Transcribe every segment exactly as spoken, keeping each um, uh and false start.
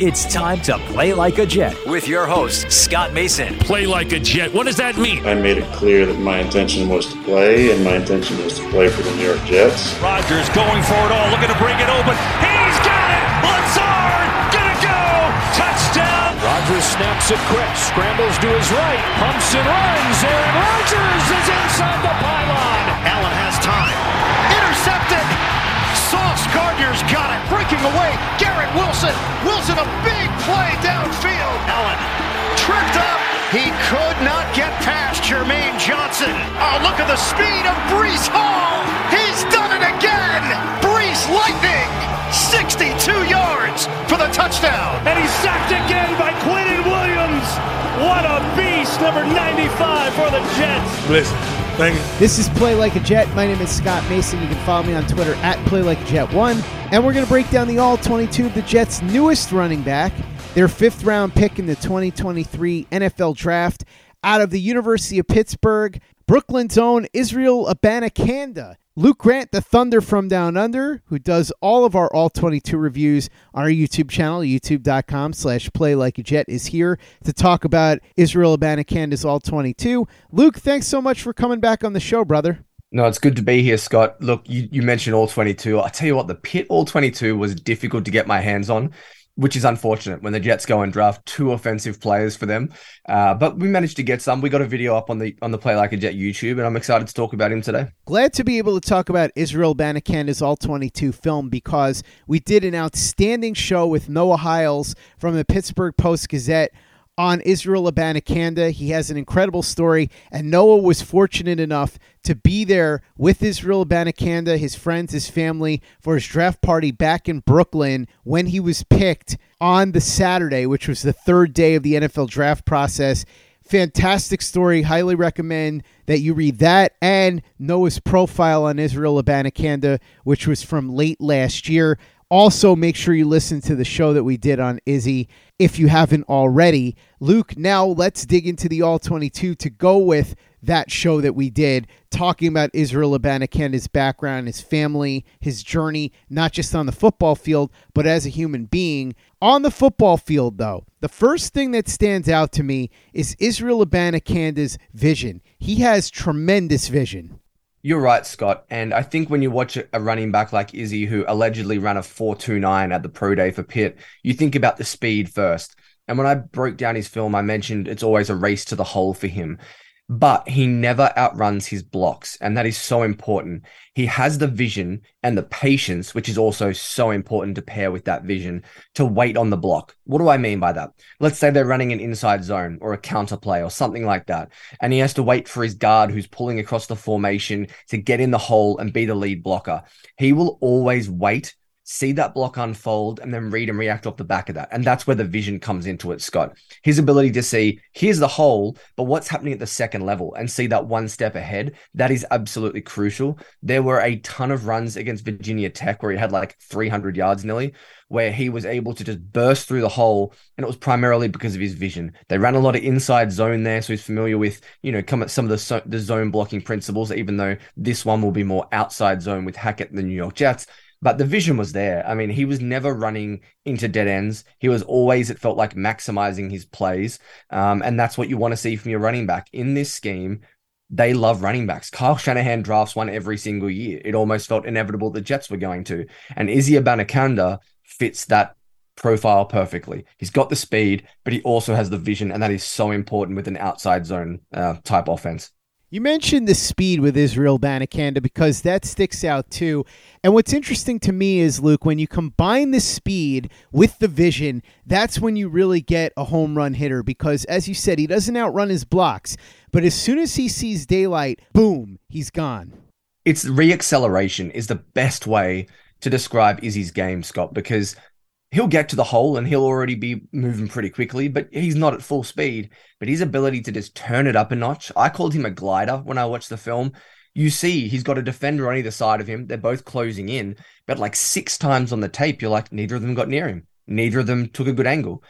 It's time to play like a Jet with your host, Scott Mason. Play like a Jet. What does that mean? I made it clear that my intention was to play, and my intention was to play for the New York Jets. Rodgers going for it all, looking to bring it open. He's got it! Lazard, gonna go! Touchdown! Rodgers snaps it quick, scrambles to his right, pumps and runs. Aaron Rodgers is inside the pylon. Allen has time. Intercepted! Sauce Gardner's got it. Breaking away. Garrett Wilson. Wilson, a big play downfield. Allen tripped up. He could not get past Jermaine Johnson. Oh, look at the speed of Breece Hall. He's done it again. Breece Lightning. sixty-two yards for the touchdown. And he's sacked again by Quinnen Williams. What a beast. Number ninety-five for the Jets. Listen. Thank you. This is Play Like a Jet. My name is Scott Mason. You can follow me on Twitter at Play Like a Jet one. And we're going to break down the all twenty-two of the Jets' newest running back, their fifth round pick in the twenty twenty-three N F L Draft out of the University of Pittsburgh, Brooklyn's own Israel Abanikanda. Luke Grant, the Thunder from Down Under, who does all of our all twenty-two reviews on our YouTube channel, youtube.com slash play like a jet, is here to talk about Israel Abanikanda's all twenty-two. Luke, thanks so much for coming back on the show, brother. No, it's good to be here, Scott. Look, you, you mentioned all twenty-two. I tell you what, the Pitt all twenty-two was difficult to get my hands on, which is unfortunate when the Jets go and draft two offensive players for them. Uh, but we managed to get some. We got a video up on the on the Play Like a Jet YouTube, and I'm excited to talk about him today. Glad to be able to talk about Israel Abanikanda's all twenty-two film because we did an outstanding show with Noah Hiles from the Pittsburgh Post-Gazette on Israel Abanikanda. He has an incredible story, and Noah was fortunate enough to be there with Israel Abanikanda, his friends, his family, for his draft party back in Brooklyn when he was picked on the Saturday, which was the third day of the N F L draft process. Fantastic story. Highly recommend that you read that and Noah's profile on Israel Abanikanda, which was from late last year. Also, make sure you listen to the show that we did on Izzy if you haven't already. Luke, now let's dig into the all twenty-two to go with that show that we did, talking about Israel Abanikanda's background, his family, his journey, not just on the football field, but as a human being. On the football field, though, the first thing that stands out to me is Israel Abanikanda's vision. He has tremendous vision. You're right, Scott. And I think when you watch a running back like Izzy, who allegedly ran a four two nine at the pro day for Pitt, you think about the speed first. And when I broke down his film, I mentioned it's always a race to the hole for him. But he never outruns his blocks, and that is so important. He has the vision and the patience, which is also so important to pair with that vision, to wait on the block. What do I mean by that? Let's say they're running an inside zone or a counter play or something like that, and he has to wait for his guard who's pulling across the formation to get in the hole and be the lead blocker. He will always wait, see that block unfold, and then read and react off the back of that. And that's where the vision comes into it, Scott. His ability to see, here's the hole, but what's happening at the second level, and see that one step ahead, that is absolutely crucial. There were a ton of runs against Virginia Tech where he had like three hundred yards nearly, where he was able to just burst through the hole, and it was primarily because of his vision. They ran a lot of inside zone there, so he's familiar with, you know, come at some of the, so- the zone blocking principles, even though this one will be more outside zone with Hackett and the New York Jets. But the vision was there. I mean, he was never running into dead ends. He was always, it felt like, maximizing his plays. Um, and that's what you want to see from your running back. In this scheme, they love running backs. Kyle Shanahan drafts one every single year. It almost felt inevitable the Jets were going to. And Izzy Abanikanda fits that profile perfectly. He's got the speed, but he also has the vision, and that is so important with an outside zone uh, type offense. You mentioned the speed with Israel Abanikanda because that sticks out too. And what's interesting to me is, Luke, when you combine the speed with the vision, that's when you really get a home run hitter because, as you said, he doesn't outrun his blocks. But as soon as he sees daylight, boom, he's gone. It's re-acceleration is the best way to describe Izzy's game, Scott, because he'll get to the hole and he'll already be moving pretty quickly, but he's not at full speed. But his ability to just turn it up a notch, I called him a glider when I watched the film. You see, he's got a defender on either side of him. They're both closing in, but like six times on the tape, you're like, neither of them got near him. Neither of them took a good angle.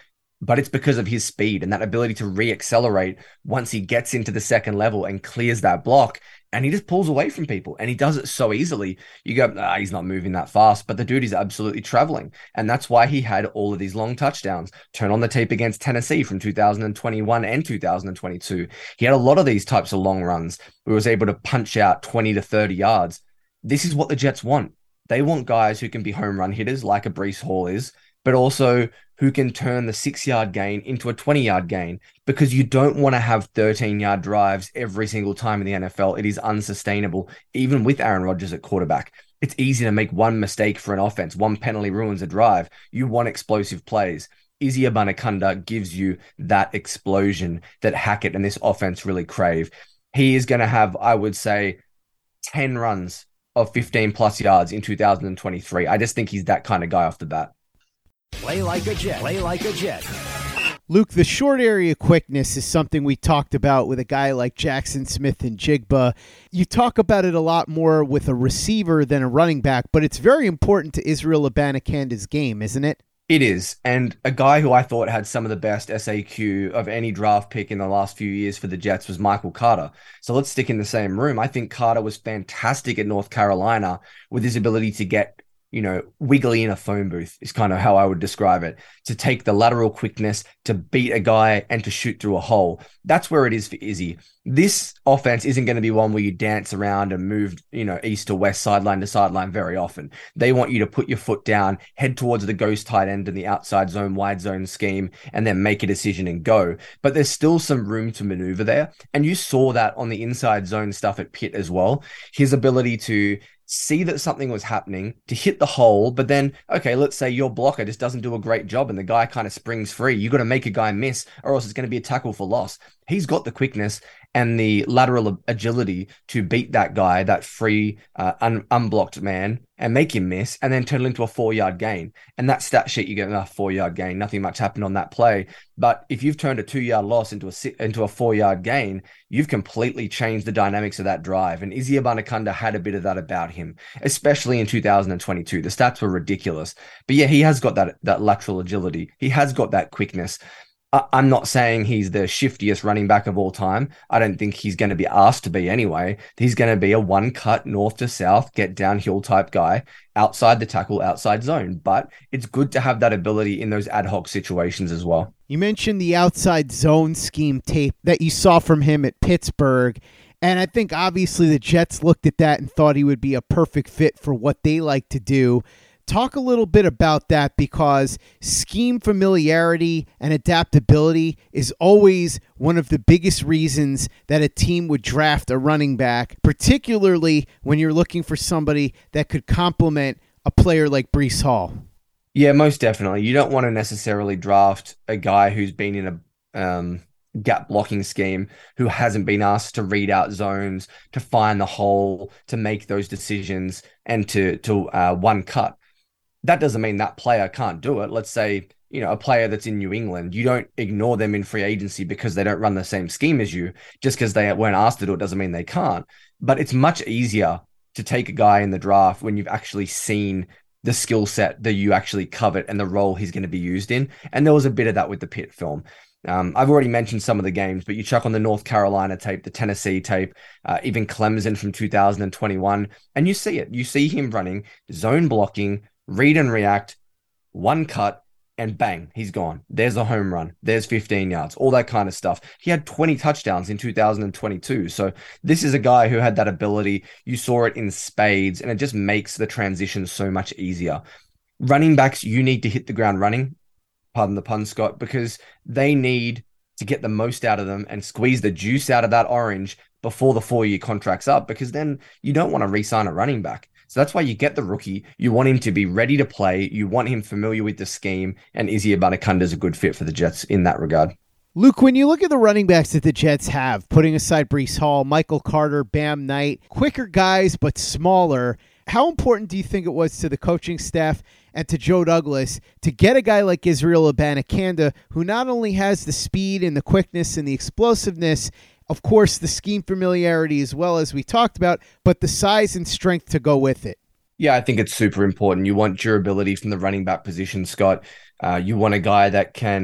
but it's because of his speed and that ability to re-accelerate once he gets into the second level and clears that block. And he just pulls away from people and he does it so easily. You go, ah, he's not moving that fast, but the dude is absolutely traveling. And that's why he had all of these long touchdowns. Turn on the tape against Tennessee from two thousand twenty-one and two thousand twenty-two. He had a lot of these types of long runs where he was able to punch out twenty to thirty yards. This is what the Jets want. They want guys who can be home run hitters like a Breece Hall is, but also who can turn the six-yard gain into a twenty-yard gain, because you don't want to have thirteen-yard drives every single time in the N F L. It is unsustainable, even with Aaron Rodgers at quarterback. It's easy to make one mistake for an offense. One penalty ruins a drive. You want explosive plays. Izzy Abanikanda gives you that explosion that Hackett and this offense really crave. He is going to have, I would say, ten runs of fifteen plus yards in two thousand twenty-three. I just think he's that kind of guy off the bat. Play like a Jet. Play like a Jet. Luke, the short area quickness is something we talked about with a guy like Jackson Smith and Jigba. You talk about it a lot more with a receiver than a running back, but it's very important to Israel Abanikanda's game, isn't it? It is. And a guy who I thought had some of the best S A Q of any draft pick in the last few years for the Jets was Michael Carter. So let's stick in the same room. I think Carter was fantastic at North Carolina with his ability to get, you know, wiggly in a phone booth is kind of how I would describe it. To take the lateral quickness, to beat a guy and to shoot through a hole. That's where it is for Izzy. This offense isn't going to be one where you dance around and move, you know, east to west, sideline to sideline very often. They want you to put your foot down, head towards the ghost tight end in the outside zone, wide zone scheme, and then make a decision and go. But there's still some room to maneuver there. And you saw that on the inside zone stuff at Pitt as well. His ability to see that something was happening, to hit the hole, but then, okay, let's say your blocker just doesn't do a great job and the guy kind of springs free. You got to make a guy miss or else it's going to be a tackle for loss. He's got the quickness and the lateral agility to beat that guy, that free, uh, un- unblocked man, and make him miss, and then turn it into a four-yard gain. And that stat sheet, you get a four-yard gain. Nothing much happened on that play. But if you've turned a two-yard loss into a into a four-yard gain, you've completely changed the dynamics of that drive. And Izzy Abanikanda had a bit of that about him, especially in two thousand twenty-two. The stats were ridiculous. But yeah, he has got that, that lateral agility. He has got that quickness. I'm not saying he's the shiftiest running back of all time. I don't think he's going to be asked to be anyway. He's going to be a one-cut north to south, get downhill type guy, outside the tackle, outside zone. But it's good to have that ability in those ad hoc situations as well. You mentioned the outside zone scheme tape that you saw from him at Pittsburgh. And I think obviously the Jets looked at that and thought he would be a perfect fit for what they like to do. Talk a little bit about that, because scheme familiarity and adaptability is always one of the biggest reasons that a team would draft a running back, particularly when you're looking for somebody that could complement a player like Breece Hall. Yeah, most definitely. You don't want to necessarily draft a guy who's been in a um, gap blocking scheme, who hasn't been asked to read out zones, to find the hole, to make those decisions, and to, to uh, one cut. That doesn't mean that player can't do it. Let's say, you know, a player that's in New England, you don't ignore them in free agency because they don't run the same scheme as you. Just because they weren't asked to do it doesn't mean they can't. But it's much easier to take a guy in the draft when you've actually seen the skill set that you actually covet and the role he's going to be used in. And there was a bit of that with the Pitt film. Um, I've already mentioned some of the games, but you chuck on the North Carolina tape, the Tennessee tape, uh, even Clemson from two thousand twenty-one, and you see it. You see him running zone blocking, read and react, one cut, and bang, he's gone. There's a home run. There's fifteen yards, all that kind of stuff. He had twenty touchdowns in two thousand twenty-two. So this is a guy who had that ability. You saw it in spades, and it just makes the transition so much easier. Running backs, you need to hit the ground running, pardon the pun, Scott, because they need to get the most out of them and squeeze the juice out of that orange before the four-year contract's up, because then you don't want to re-sign a running back. So that's why you get the rookie. You want him to be ready to play. You want him familiar with the scheme. And Izzy Abanikanda is a good fit for the Jets in that regard. Luke, when you look at the running backs that the Jets have, putting aside Breece Hall, Michael Carter, Bam Knight, quicker guys but smaller, how important do you think it was to the coaching staff and to Joe Douglas to get a guy like Israel Abanikanda, who not only has the speed and the quickness and the explosiveness, of course, the scheme familiarity as well, as we talked about, but the size and strength to go with it? Yeah, I think it's super important. You want durability from the running back position, Scott. Uh, you want a guy that can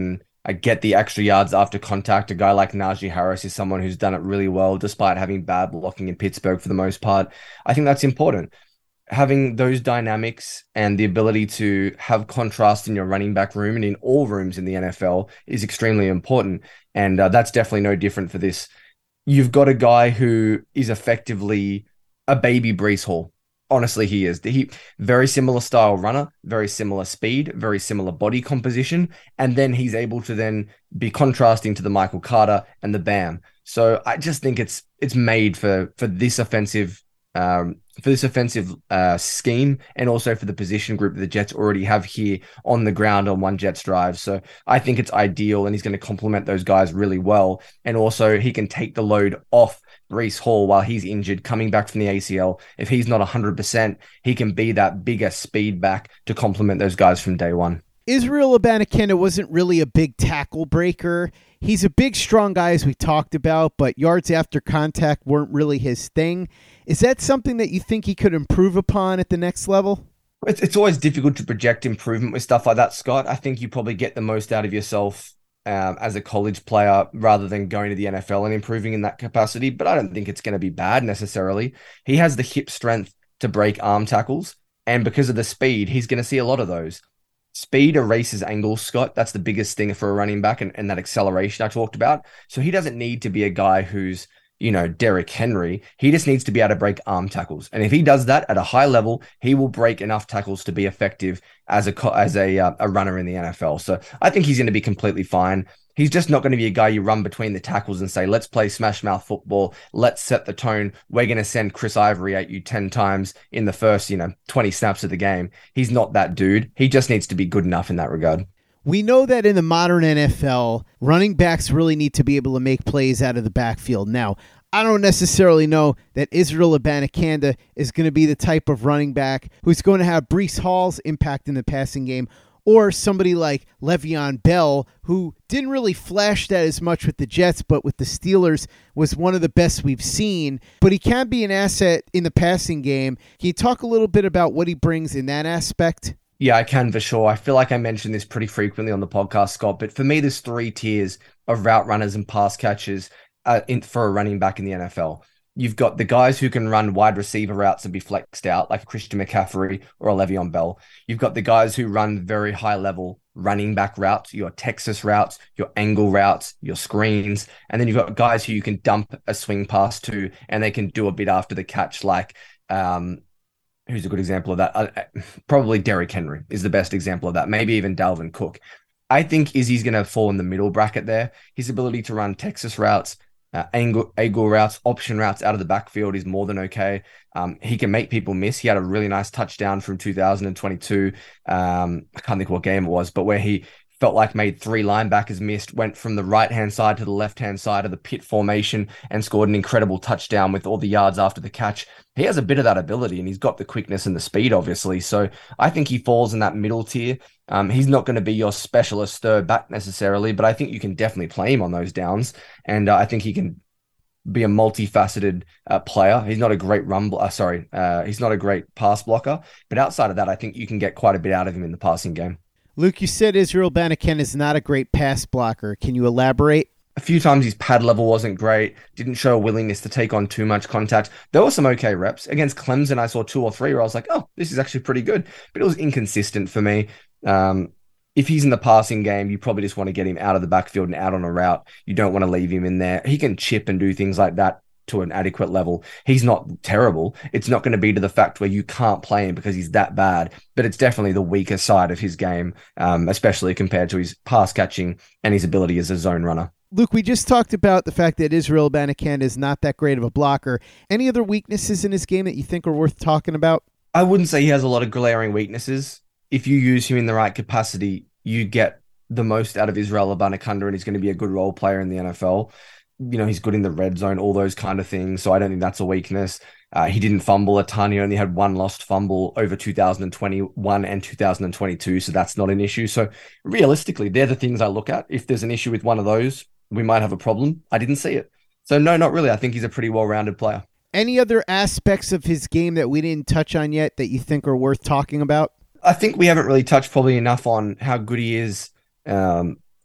I get the extra yards after contact. A guy like Najee Harris is someone who's done it really well, despite having bad blocking in Pittsburgh for the most part. I think that's important. Having those dynamics and the ability to have contrast in your running back room and in all rooms in the N F L is extremely important. And uh, that's definitely no different for this. You've got a guy who is effectively a baby Breece Hall. Honestly, he is. He very similar style runner, very similar speed, very similar body composition. And then he's able to then be contrasting to the Michael Carter and the Bam. So I just think it's it's made for for this offensive um, for this offensive uh, scheme, and also for the position group that the Jets already have here on the ground on one Jets drive. So I think it's ideal, and he's going to complement those guys really well. And also he can take the load off Breece Hall while he's injured, coming back from the A C L. If he's not one hundred percent, he can be that bigger speed back to complement those guys from day one. Israel Abanikanda wasn't really a big tackle breaker. He's a big, strong guy, as we talked about, but yards after contact weren't really his thing. Is that something that you think he could improve upon at the next level? It's, it's always difficult to project improvement with stuff like that, Scott. I think you probably get the most out of yourself um, as a college player rather than going to the N F L and improving in that capacity, but I don't think it's going to be bad necessarily. He has the hip strength to break arm tackles, and because of the speed, he's going to see a lot of those. Speed erases angles, Scott. That's the biggest thing for a running back, and, and that acceleration I talked about. So he doesn't need to be a guy who's, you know, Derrick Henry. He just needs to be able to break arm tackles. And if he does that at a high level, he will break enough tackles to be effective as a as a, uh, a runner in the N F L. So I think he's going to be completely fine. He's just not going to be a guy you run between the tackles and say, let's play smash mouth football. Let's set the tone. We're going to send Chris Ivory at you ten times in the first, you know, twenty snaps of the game. He's not that dude. He just needs to be good enough in that regard. We know that in the modern N F L, running backs really need to be able to make plays out of the backfield. Now, I don't necessarily know that Israel Abanikanda is going to be the type of running back who's going to have Breece Hall's impact in the passing game, or somebody like Le'Veon Bell, who didn't really flash that as much with the Jets, but with the Steelers was one of the best we've seen. But he can be an asset in the passing game. Can you talk a little bit about what he brings in that aspect? Yeah, I can for sure. I feel like I mention this pretty frequently on the podcast, Scott, but for me, there's three tiers of route runners and pass catchers uh, in, for a running back in the N F L. You've got the guys who can run wide receiver routes and be flexed out, like Christian McCaffrey or a Le'Veon Bell. You've got the guys who run very high level running back routes, your Texas routes, your angle routes, your screens. And then you've got guys who you can dump a swing pass to, and they can do a bit after the catch, like, um, who's a good example of that? Uh, probably Derrick Henry is the best example of that. Maybe even Dalvin Cook. I think Izzy's going to fall in the middle bracket there. His ability to run Texas routes, Uh, angle, angle routes, option routes out of the backfield is more than okay. Um, he can make people miss. He had a really nice touchdown from two thousand twenty-two. Um, I can't think what game it was, but where he felt like made three linebackers missed, went from the right-hand side to the left-hand side of the pit formation and scored an incredible touchdown with all the yards after the catch. He has a bit of that ability, and he's got the quickness and the speed, obviously. So I think he falls in that middle tier. Um, he's not going to be your specialist third back necessarily, but I think you can definitely play him on those downs. And uh, I think he can be a multifaceted uh, player. He's not a great run, uh, sorry, uh, he's not a great pass blocker, but outside of that, I think you can get quite a bit out of him in the passing game. Luke, you said Israel Abanikanda is not a great pass blocker. Can you elaborate? A few times his pad level wasn't great, didn't show a willingness to take on too much contact. There were some okay reps. Against Clemson, I saw two or three where I was like, oh, this is actually pretty good. But it was inconsistent for me. Um, if he's in the passing game, you probably just want to get him out of the backfield and out on a route. You don't want to leave him in there. He can chip and do things like that to an adequate level. He's not terrible. It's not going to be to the fact where you can't play him because he's that bad, but it's definitely the weaker side of his game, um, especially compared to his pass catching and his ability as a zone runner. Luke, we just talked about the fact that Israel Abanikanda is not that great of a blocker. Any other weaknesses in his game that you think are worth talking about? I wouldn't say he has a lot of glaring weaknesses. If you use him in the right capacity, you get the most out of Israel Abanikanda, and he's going to be a good role player in the N F L. You know, he's good in the red zone, all those kind of things. So I don't think that's a weakness. Uh, he didn't fumble a ton. He only had one lost fumble over two thousand twenty-one and two thousand twenty-two. So that's not an issue. So realistically, they're the things I look at. If there's an issue with one of those, we might have a problem. I didn't see it. So no, not really. I think he's a pretty well-rounded player. Any other aspects of his game that we didn't touch on yet that you think are worth talking about? I think we haven't really touched probably enough on how good he is um,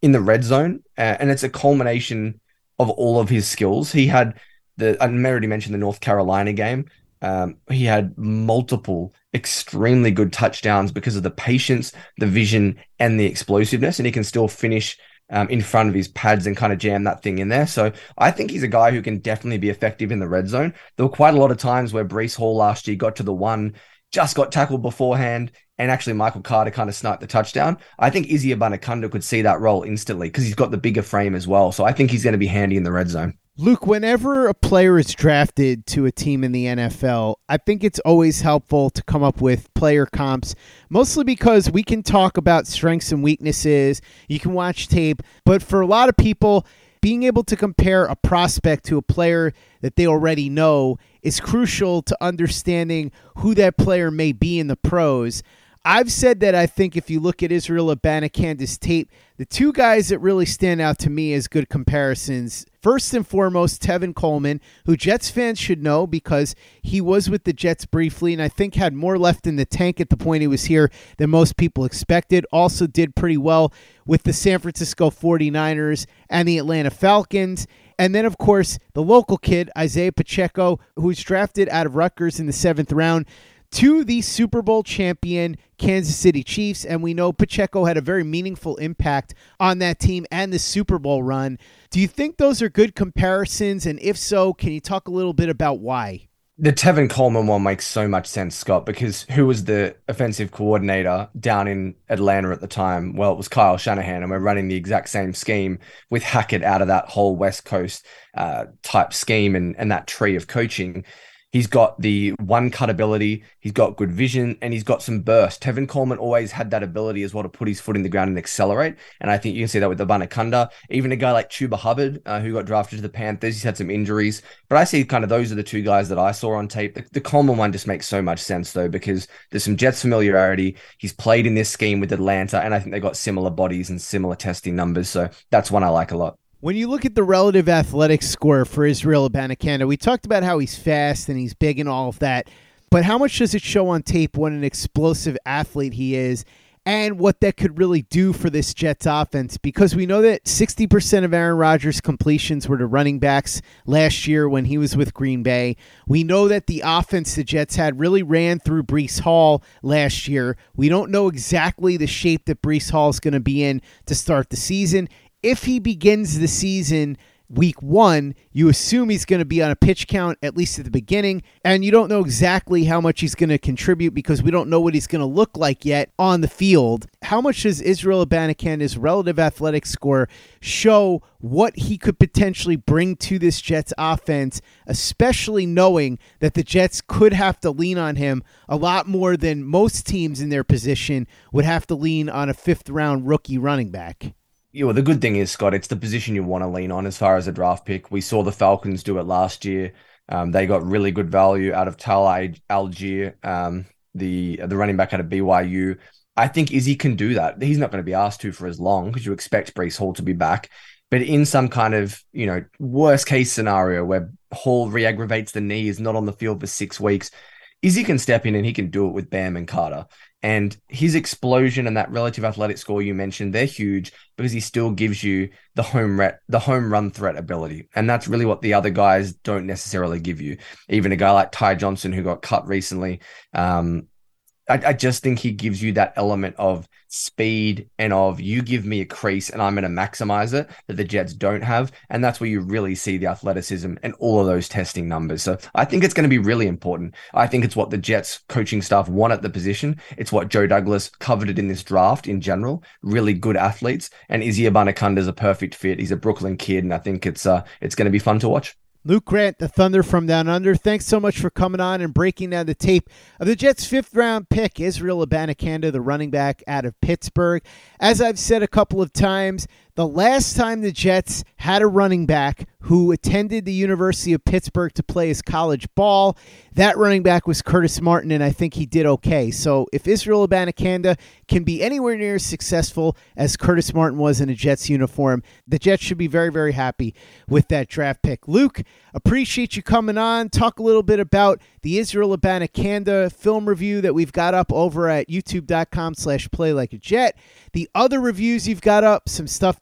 in the red zone, uh, and it's a culmination of all of his skills. He had the, I already mentioned the North Carolina game. Um, he had multiple extremely good touchdowns because of the patience, the vision, and the explosiveness, and he can still finish um, in front of his pads and kind of jam that thing in there. So I think he's a guy who can definitely be effective in the red zone. There were quite a lot of times where Breece Hall last year got to the one, just got tackled beforehand, and actually Michael Carter kind of sniped the touchdown. I think Izzy Abanikanda could see that role instantly because he's got the bigger frame as well. So I think he's going to be handy in the red zone. Luke, whenever a player is drafted to a team in the N F L, I think it's always helpful to come up with player comps, mostly because we can talk about strengths and weaknesses, you can watch tape, but for a lot of people, being able to compare a prospect to a player that they already know is crucial to understanding who that player may be in the pros. I've said that I think if you look at Israel Abanikanda's tape, the two guys that really stand out to me as good comparisons, first and foremost, Tevin Coleman, who Jets fans should know because he was with the Jets briefly and I think had more left in the tank at the point he was here than most people expected. Also did pretty well with the San Francisco forty-niners and the Atlanta Falcons. And then, of course, the local kid, Isaiah Pacheco, who was drafted out of Rutgers in the seventh round to the Super Bowl champion Kansas City Chiefs, and we know Pacheco had a very meaningful impact on that team and the Super Bowl run. Do you think those are good comparisons, and if so, can you talk a little bit about why? The Tevin Coleman one makes so much sense, Scott, because who was the offensive coordinator down in Atlanta at the time? Well, it was Kyle Shanahan, and we're running the exact same scheme with Hackett out of that whole West Coast uh, type scheme and, and that tree of coaching. He's got the one-cut ability, he's got good vision, and he's got some burst. Tevin Coleman always had that ability as well to put his foot in the ground and accelerate, and I think you can see that with Abanikanda. Even a guy like Chuba Hubbard, uh, who got drafted to the Panthers, he's had some injuries, but I see kind of those are the two guys that I saw on tape. The, the Coleman one just makes so much sense, though, because there's some Jets familiarity. He's played in this scheme with Atlanta, and I think they got similar bodies and similar testing numbers, so that's one I like a lot. When you look at the relative athletic score for Israel Abanikanda, we talked about how he's fast and he's big and all of that, but how much does it show on tape what an explosive athlete he is and what that could really do for this Jets offense? Because we know that sixty percent of Aaron Rodgers' completions were to running backs last year when he was with Green Bay. We know that the offense the Jets had really ran through Breece Hall last year. We don't know exactly the shape that Breece Hall is going to be in to start the season. If he begins the season week one, you assume he's going to be on a pitch count, at least at the beginning, and you don't know exactly how much he's going to contribute because we don't know what he's going to look like yet on the field. How much does Israel Abanikanda's relative athletic score show what he could potentially bring to this Jets offense, especially knowing that the Jets could have to lean on him a lot more than most teams in their position would have to lean on a fifth-round rookie running back? Yeah, well, the good thing is, Scott, it's the position you want to lean on as far as a draft pick. We saw the Falcons do it last year. Um, they got really good value out of Tal Algier, um, the the running back out of B Y U. I think Izzy can do that. He's not going to be asked to for as long because you expect Breece Hall to be back. But in some kind of, you know, worst case scenario where Hall re-aggravates the knee, is not on the field for six weeks, Izzy can step in and he can do it with Bam and Carter. And his explosion and that relative athletic score you mentioned, they're huge because he still gives you the home re- the home run threat ability. And that's really what the other guys don't necessarily give you. Even a guy like Ty Johnson, who got cut recently, um, I, I just think he gives you that element of speed and of you give me a crease and I'm going to maximize it that the Jets don't have. And that's where you really see the athleticism and all of those testing numbers. So I think it's going to be really important. I think it's what the Jets coaching staff want at the position. It's what Joe Douglas coveted in this draft in general, really good athletes. And Izzy Abanikanda is a perfect fit. He's a Brooklyn kid. And I think it's uh, it's going to be fun to watch. Luke Grant, the Thunder from Down Under, thanks so much for coming on and breaking down the tape of the Jets' fifth-round pick, Israel Abanikanda, the running back out of Pittsburgh. As I've said a couple of times, the last time the Jets had a running back who attended the University of Pittsburgh to play his college ball, that running back was Curtis Martin, and I think he did okay. So if Israel Abanikanda can be anywhere near as successful as Curtis Martin was in a Jets uniform, the Jets should be very, very happy with that draft pick. Luke, appreciate you coming on. Talk a little bit about the Israel Abanikanda film review that we've got up over at youtube.com slash play like a jet. The other reviews you've got up, some stuff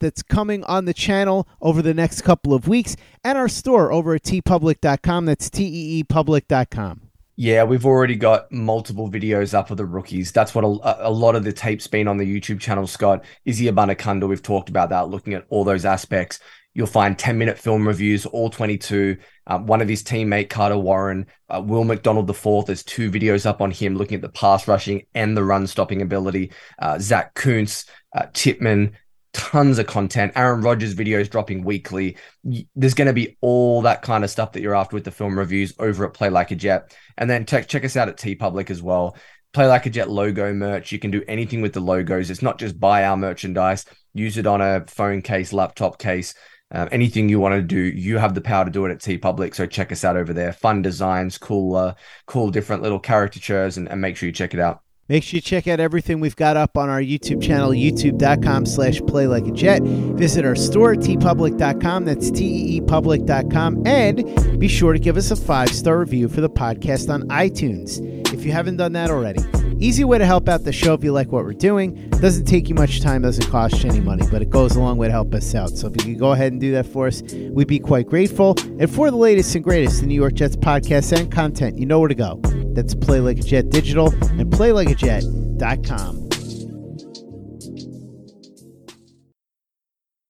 that's coming on the channel over the next couple of weeks, and our store over at tee public dot com. That's T E E public dot com. Yeah, we've already got multiple videos up of the rookies. That's what a, a lot of the tape's been on the YouTube channel, Scott. Izzy Abanikanda, we've talked about that, looking at all those aspects. You'll find ten-minute film reviews, all twenty-two. Um, one of his teammate, Carter Warren, uh, Will McDonald the fourth, there's two videos up on him looking at the pass rushing and the run-stopping ability. Uh, Zach Kuntz, uh, Tippmann, tons of content. Aaron Rodgers videos dropping weekly. There's going to be all that kind of stuff that you're after with the film reviews over at Play Like a Jet. And then check, check us out at TeePublic as well. Play Like a Jet logo merch. You can do anything with the logos. It's not just buy our merchandise, use it on a phone case, laptop case. Uh, anything you want to do, you have the power to do it at TeePublic. So check us out over there. Fun designs, cool, uh, cool different little caricatures, and, and make sure you check it out. Make sure you check out everything we've got up on our YouTube channel, youtube dot com slash play like a jet. Visit our store, tee public dot com. That's T E E public dot com. And be sure to give us a five-star review for the podcast on iTunes if you haven't done that already. Easy way to help out the show if you like what we're doing. Doesn't take you much time, doesn't cost you any money, but it goes a long way to help us out. So if you could go ahead and do that for us, we'd be quite grateful. And for the latest and greatest in New York Jets podcasts and content, you know where to go. That's Play Like a Jet Digital and play like a jet dot com.